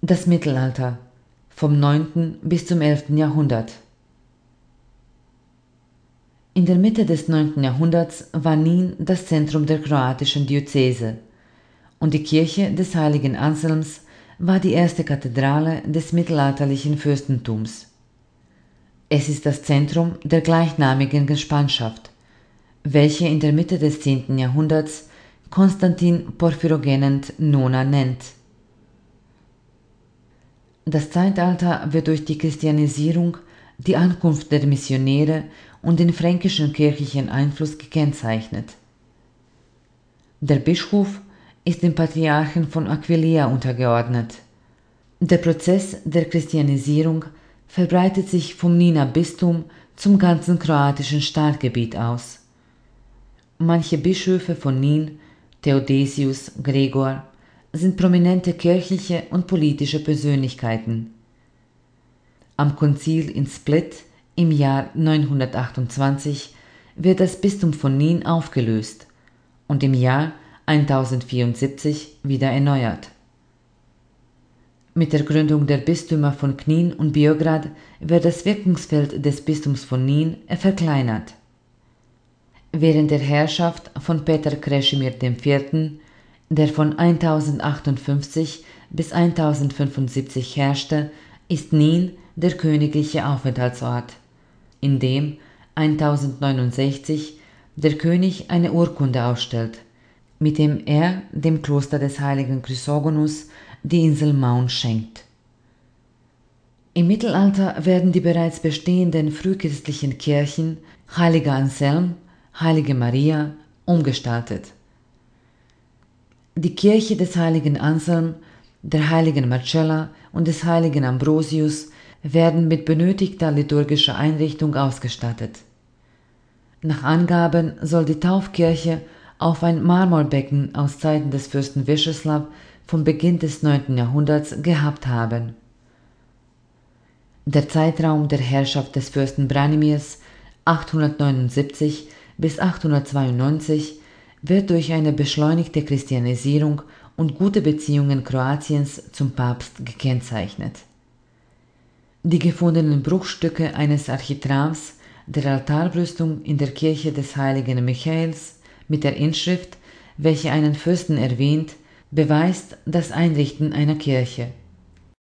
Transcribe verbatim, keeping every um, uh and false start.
Das Mittelalter vom neunten bis zum elften Jahrhundert. In der Mitte des neunten Jahrhunderts war Nin das Zentrum der kroatischen Diözese und die Kirche des heiligen Anselms war die erste Kathedrale des mittelalterlichen Fürstentums. Es ist das Zentrum der gleichnamigen Gespanschaft, welche in der Mitte des zehnten Jahrhunderts Konstantin Porphyrogenent Nona nennt. Das Zeitalter wird durch die Christianisierung, die Ankunft der Missionäre und den fränkischen kirchlichen Einfluss gekennzeichnet. Der Bischof ist dem Patriarchen von Aquileia untergeordnet. Der Prozess der Christianisierung verbreitet sich vom Niner Bistum zum ganzen kroatischen Stadtgebiet aus. Manche Bischöfe von Nin, Theodesius, Gregor, sind prominente kirchliche und politische Persönlichkeiten. Am Konzil in Split im Jahr neunhundertachtundzwanzig wird das Bistum von Nin aufgelöst und im Jahr tausendvierundsiebzig wieder erneuert. Mit der Gründung der Bistümer von Knin und Beograd wird das Wirkungsfeld des Bistums von Nin verkleinert. Während der Herrschaft von Peter Krešimir der Vierte., der von tausendachtundfünfzig bis tausendfünfundsiebzig herrschte, ist Nin der königliche Aufenthaltsort, in dem tausendneunundsechzig der König eine Urkunde ausstellt, mit dem er dem Kloster des heiligen Chrysogonus die Insel Maun schenkt. Im Mittelalter werden die bereits bestehenden frühchristlichen Kirchen Heiliger Anselm, Heilige Maria umgestaltet. Die Kirche des heiligen Anselm, der heiligen Marcella und des heiligen Ambrosius werden mit benötigter liturgischer Einrichtung ausgestattet. Nach Angaben soll die Taufkirche auf ein Marmorbecken aus Zeiten des Fürsten Vyacheslav vom Beginn des neunten Jahrhunderts gehabt haben. Der Zeitraum der Herrschaft des Fürsten Branimirs achthundertneunundsiebzig bis achthundertzweiundneunzig wird durch eine beschleunigte Christianisierung und gute Beziehungen Kroatiens zum Papst gekennzeichnet. Die gefundenen Bruchstücke eines Architrams der Altarbrüstung in der Kirche des heiligen Michaels mit der Inschrift, welche einen Fürsten erwähnt, beweist das Einrichten einer Kirche.